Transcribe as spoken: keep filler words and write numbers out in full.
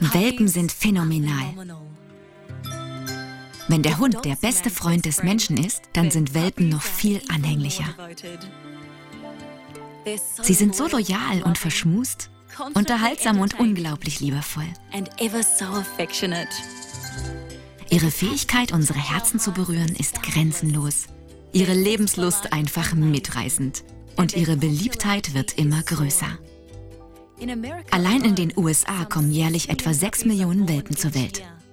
Welpen sind phänomenal. Wenn der Hund der beste Freund des Menschen ist, dann sind Welpen noch viel anhänglicher. Sie sind so loyal und verschmust, unterhaltsam und unglaublich liebevoll. Ihre Fähigkeit, unsere Herzen zu berühren, ist grenzenlos. Ihre Lebenslust einfach mitreißend. Und ihre Beliebtheit wird immer größer. Allein in den U S A kommen jährlich etwa sechs Millionen Welpen zur Welt.